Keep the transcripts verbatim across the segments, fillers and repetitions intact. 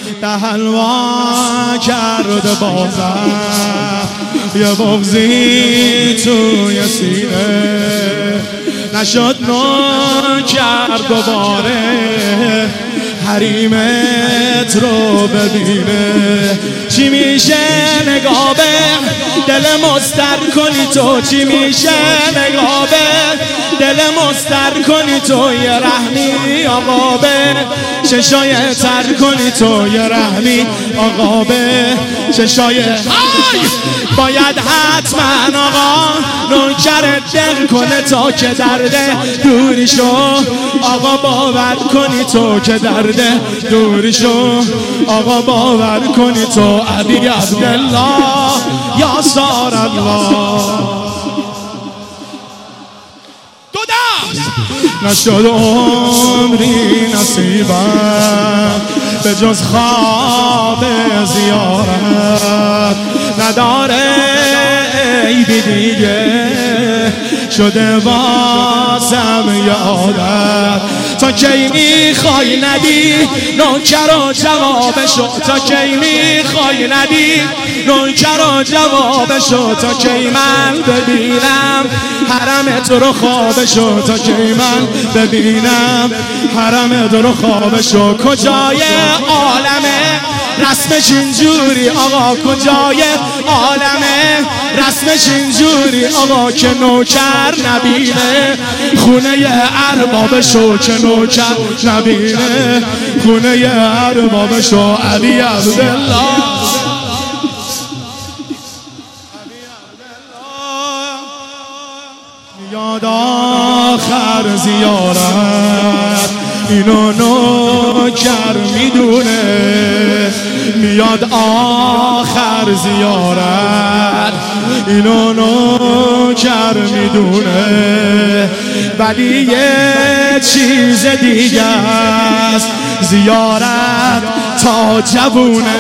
حلوا کرده بازم یه بغضی توی سینه نشد نون کرد دوباره حریمت رو ببینه. چی میشه نگاه به دل مستر کنی تو، چی میشه نگاه به دل مستر کنی تو، یه رحمی آقا به چشای تر کنی تو، یه رحمی آقا به چشای باید حتما آقا نوکر دل کنه تا که درده دوری شو آقا باور کنی تو که درده دوری شو آقا باور کنی تو. ابی عبدالله یا سار الله نشد عمری نصیبم به جز خواب زیارت نداره عیبی دیگه شده واسم یه عادت. تا کی میخوای ندی نوکر و جوابشو، تا کی میخوای ندی نوکر و جوابشو، تا کی من ببینم حرمت رو خوابشو، تا کی من ببینم حرمت رو خوابشو. کجای عالمه رسمش اینجوری آقا، کجای عالمه رسمش اینجوری آقا که نوکر نبینه خونه اربابشو، که نوکر نبینه خونه اربابشو. علی عبدالله یاد آخر زیارت اینو نوکر میدونه، میاد آخر زیارت اینو نوکر میدونه. ولی یه چیز دیگه است زیارت تا جوونه،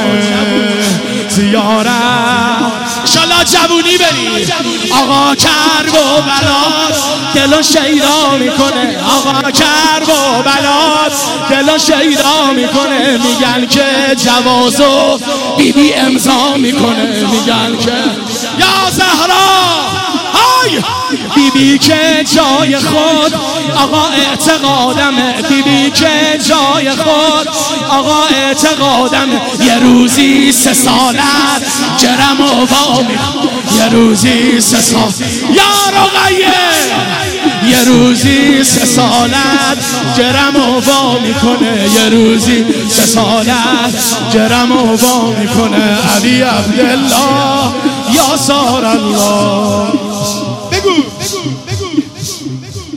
زیارت شالا جوونی بری آقا کرب و بلات دلو شیدا میکنه، آقا کرب و بلات دلو شیدا میکنه. میگن که جوازو بی بی امضا میکنه، میگن که یا زهرا های بی بی که جای خود آقا اعتقادمه، بی بی که جای خود آقا اعتقادمه. یه روزی سه سالت جرم و وامی، یه روزی سه سال یا رقیه، یه روزی سه سالت جرم و وامی کنه، یه روزی سه سالت جرم و وامی کنه. علی عبدالله یا سار الله